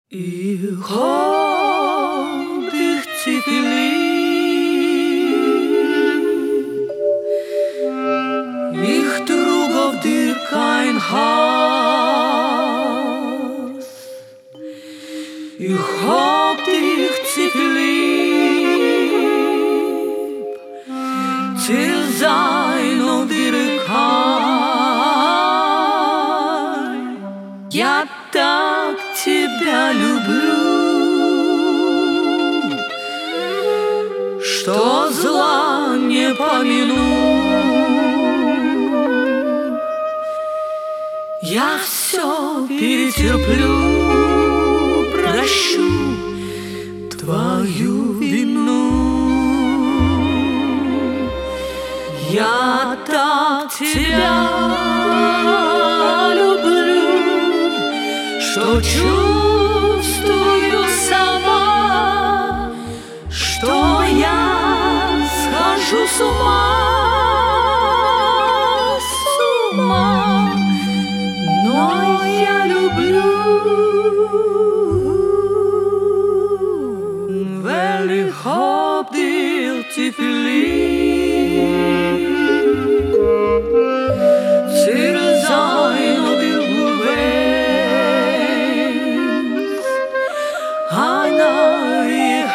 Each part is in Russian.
Ich hab dich zu viel lieb. Ich trug auf dir kein Hass. Ich hab dich zu viel lieb. Till sein auf dir kein. Я так тебя люблю, что зла не помяну. Я все перетерплю, прощу твою вину. Я так тебя люблю, что чувствую сама, что я схожу с ума, но я люблю. Väl ich hab dir zu viel lieb, till sein och dir ich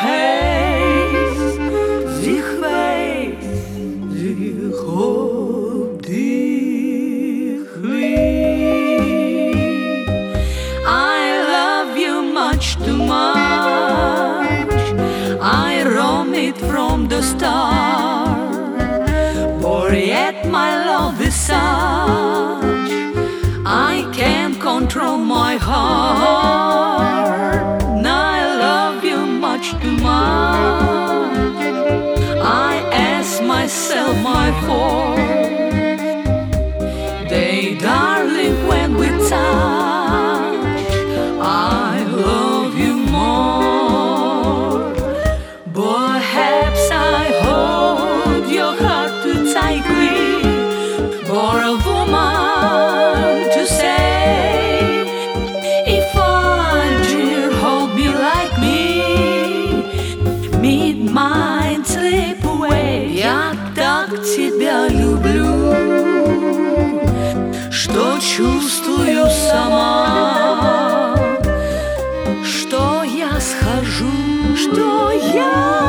hab dich lieb. I love you much too much. I roam it from the start, but yet my love is such I can't control my heart. Too much. I ask myself my fault. They, darling, when we touch, I love you more. Perhaps I hold your heart too tightly for a woman to say, if I dare hold me like me, mind slip away. Я так тебя люблю, что чувствую сама, что я схожу, что я